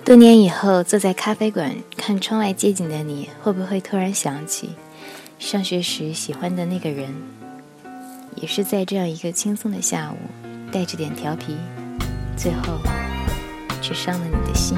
多年以后，坐在咖啡馆看窗外街景的你，会不会突然想起上学时喜欢的那个人？也是在这样一个轻松的下午，带着点调皮，最后却伤了你的心。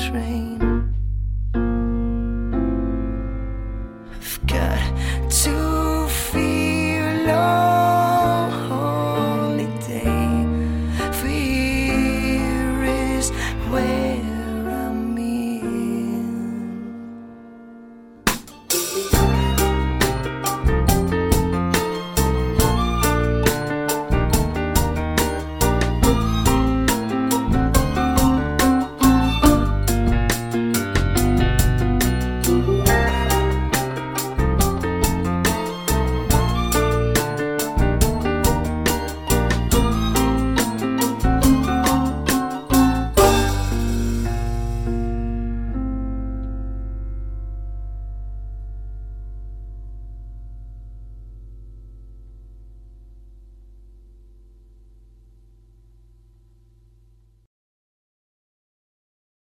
To